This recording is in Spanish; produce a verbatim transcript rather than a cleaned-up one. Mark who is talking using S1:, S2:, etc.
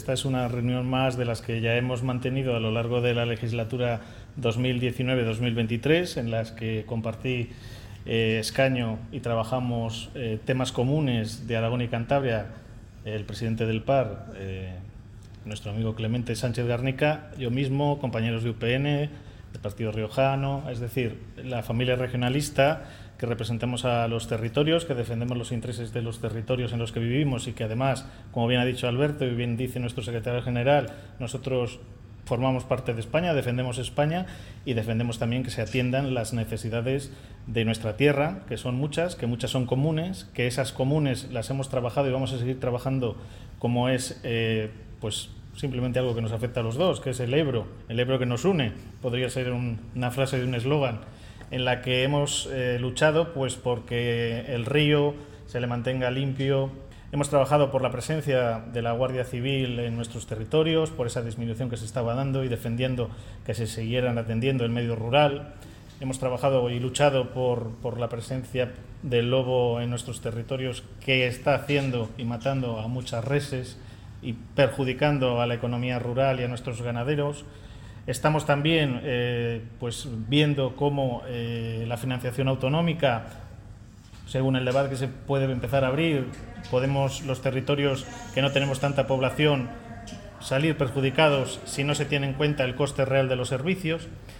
S1: Esta es una reunión más de las que ya hemos mantenido a lo largo de la legislatura dos mil diecinueve dos mil veintitrés, en las que compartí eh, escaño y trabajamos eh, temas comunes de Aragón y Cantabria, el presidente del P A R, eh, nuestro amigo Clemente Sánchez Garnica, yo mismo, compañeros de U P N, del Partido Riojano, es decir, la familia regionalista que representamos a los territorios, que defendemos los intereses de los territorios en los que vivimos y que además, como bien ha dicho Alberto y bien dice nuestro secretario general, nosotros formamos parte de España, defendemos España y defendemos también que se atiendan las necesidades de nuestra tierra, que son muchas, que muchas son comunes, que esas comunes las hemos trabajado y vamos a seguir trabajando como es eh, pues simplemente algo que nos afecta a los dos, que es el Ebro, el Ebro que nos une, podría ser un, una frase de un eslogan, en la que hemos eh, luchado pues porque el río se le mantenga limpio. Hemos trabajado por la presencia de la Guardia Civil en nuestros territorios, por esa disminución que se estaba dando y defendiendo que se siguieran atendiendo el medio rural. Hemos trabajado y luchado por, por la presencia del lobo en nuestros territorios, que está haciendo y matando a muchas reses y perjudicando a la economía rural y a nuestros ganaderos. Estamos también eh, pues viendo cómo eh, la financiación autonómica, según el debate que se puede empezar a abrir, podemos los territorios que no tenemos tanta población salir perjudicados si no se tiene en cuenta el coste real de los servicios.